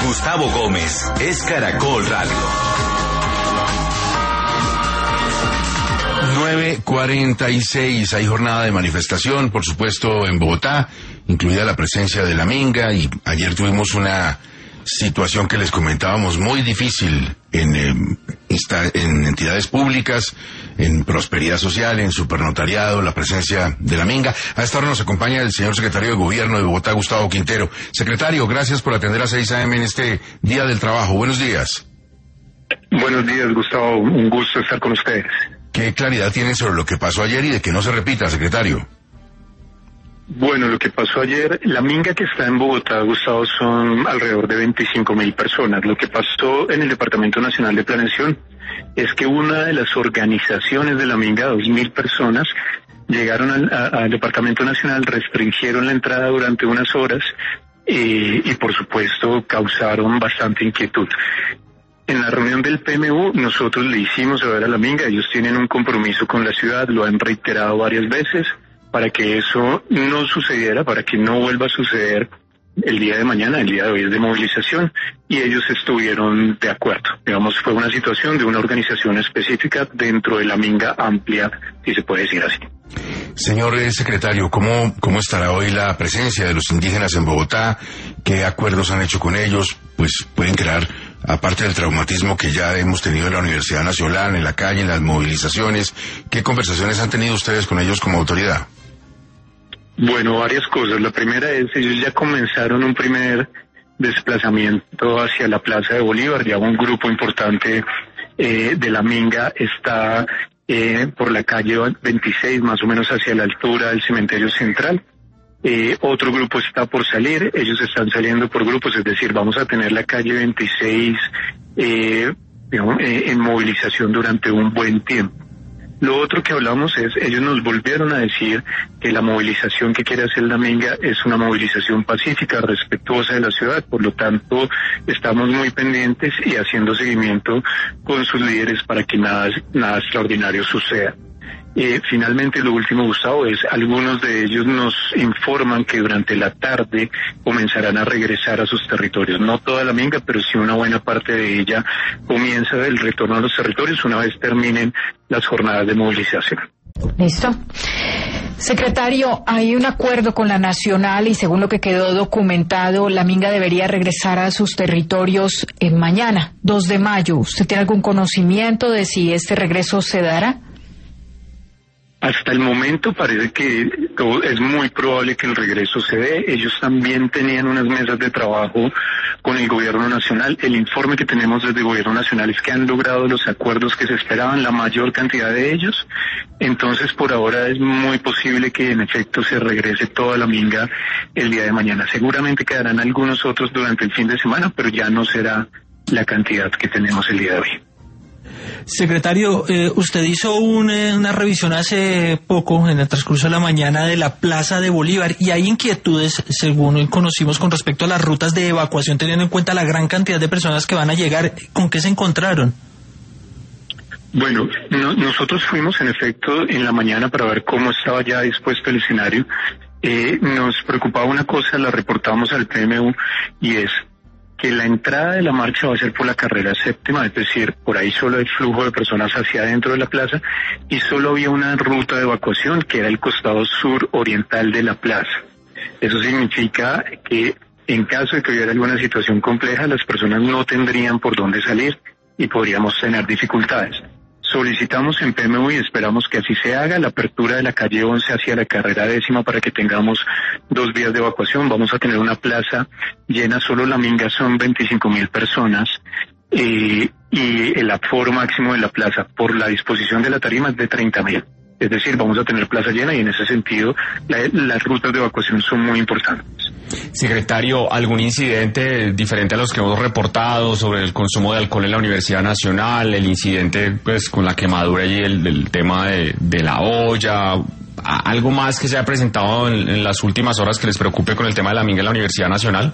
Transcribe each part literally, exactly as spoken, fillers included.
Gustavo Gómez es Caracol Radio. nueve cuarenta y seis, hay jornada de manifestación, por supuesto, en Bogotá, incluida la presencia de la Minga, y ayer tuvimos una situación que les comentábamos muy difícil en, eh, esta, en entidades públicas, en prosperidad social, en supernotariado, la presencia de la Minga. A esta hora nos acompaña el señor secretario de Gobierno de Bogotá, Gustavo Quintero. Secretario, gracias por atender a seis a eme en este Día del Trabajo. Buenos días. Buenos días, Gustavo. Un gusto estar con ustedes. ¿Qué claridad tienen sobre lo que pasó ayer y de que no se repita, secretario? Bueno, lo que pasó ayer, la Minga que está en Bogotá, Gustavo, son alrededor de veinticinco mil personas. Lo que pasó en el Departamento Nacional de Planeación es que una de las organizaciones de la Minga, dos mil personas, llegaron al, a, al Departamento Nacional, restringieron la entrada durante unas horas eh, y, por supuesto, causaron bastante inquietud. En la reunión del P M U nosotros le hicimos saber a la Minga, ellos tienen un compromiso con la ciudad, lo han reiterado varias veces, para que eso no sucediera, para que no vuelva a suceder el día de mañana, el día de hoy es de movilización, y ellos estuvieron de acuerdo. Digamos, fue una situación de una organización específica dentro de la Minga amplia, si se puede decir así. Señor secretario, ¿cómo, cómo estará hoy la presencia de los indígenas en Bogotá? ¿Qué acuerdos han hecho con ellos? Pues pueden crear, aparte del traumatismo que ya hemos tenido en la Universidad Nacional, en la calle, en las movilizaciones, ¿qué conversaciones han tenido ustedes con ellos como autoridad? Bueno, varias cosas. La primera es, ellos ya comenzaron un primer desplazamiento hacia la Plaza de Bolívar. Ya un grupo importante eh, de la Minga está eh, por la calle veintiséis, más o menos hacia la altura del cementerio central. Eh, otro grupo está por salir, ellos están saliendo por grupos, es decir, vamos a tener la calle veintiséis eh, digamos, eh, en movilización durante un buen tiempo. Lo otro que hablamos es, ellos nos volvieron a decir que la movilización que quiere hacer la Minga es una movilización pacífica, respetuosa de la ciudad, por lo tanto estamos muy pendientes y haciendo seguimiento con sus líderes para que nada, nada extraordinario suceda. Eh, finalmente, lo último, Gustavo, es algunos de ellos nos informan que durante la tarde comenzarán a regresar a sus territorios. No toda la Minga, pero sí una buena parte de ella comienza el retorno a los territorios una vez terminen las jornadas de movilización. Listo. Secretario, hay un acuerdo con la Nacional y según lo que quedó documentado, la Minga debería regresar a sus territorios en mañana, dos de mayo. ¿Usted tiene algún conocimiento de si este regreso se dará? Hasta el momento parece que es muy probable que el regreso se dé. Ellos también tenían unas mesas de trabajo con el gobierno nacional. El informe que tenemos desde el gobierno nacional es que han logrado los acuerdos que se esperaban, la mayor cantidad de ellos. Entonces, por ahora es muy posible que en efecto se regrese toda la Minga el día de mañana. Seguramente quedarán algunos otros durante el fin de semana, pero ya no será la cantidad que tenemos el día de hoy. Secretario, eh, usted hizo un, eh, una revisión hace poco, en el transcurso de la mañana, de la Plaza de Bolívar, y hay inquietudes, según conocimos, con respecto a las rutas de evacuación, teniendo en cuenta la gran cantidad de personas que van a llegar. ¿Con qué se encontraron? Bueno, no, nosotros fuimos en efecto en la mañana para ver cómo estaba ya dispuesto el escenario. Eh, nos preocupaba una cosa, la reportamos al P M U, y es que la entrada de la marcha va a ser por la carrera séptima, es decir, por ahí solo hay flujo de personas hacia adentro de la plaza y solo había una ruta de evacuación que era el costado sur oriental de la plaza. Eso significa que en caso de que hubiera alguna situación compleja, las personas no tendrían por dónde salir y podríamos tener dificultades. Solicitamos en P M U y esperamos que así se haga la apertura de la calle once hacia la carrera décima para que tengamos dos vías de evacuación. Vamos a tener una plaza llena, solo la Minga son veinticinco mil personas eh, y el aforo máximo de la plaza por la disposición de la tarima es de treinta mil. Es decir, vamos a tener plaza llena y en ese sentido la, las rutas de evacuación son muy importantes. Secretario, ¿algún incidente diferente a los que hemos reportado sobre el consumo de alcohol en la Universidad Nacional, el incidente pues con la quemadura y el, el tema de, de la olla, algo más que se ha presentado en, en las últimas horas que les preocupe con el tema de la Minga en la Universidad Nacional?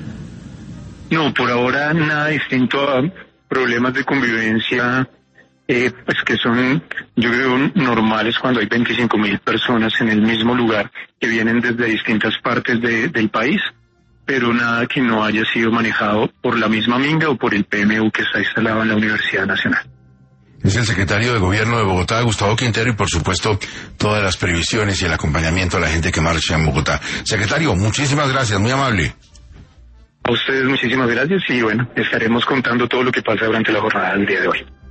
No, por ahora nada distinto a problemas de convivencia Eh, pues que son, yo creo, normales cuando hay veinticinco mil personas en el mismo lugar que vienen desde distintas partes de, del país. pero nada que no haya sido manejado por la misma minga o por el P M U que está instalado en la Universidad Nacional. Es el secretario de Gobierno de Bogotá, Gustavo Quintero, y por supuesto todas las previsiones y el acompañamiento a la gente que marcha en Bogotá. Secretario, muchísimas gracias, muy amable. A ustedes muchísimas gracias y bueno, estaremos contando todo lo que pasa durante la jornada del día de hoy.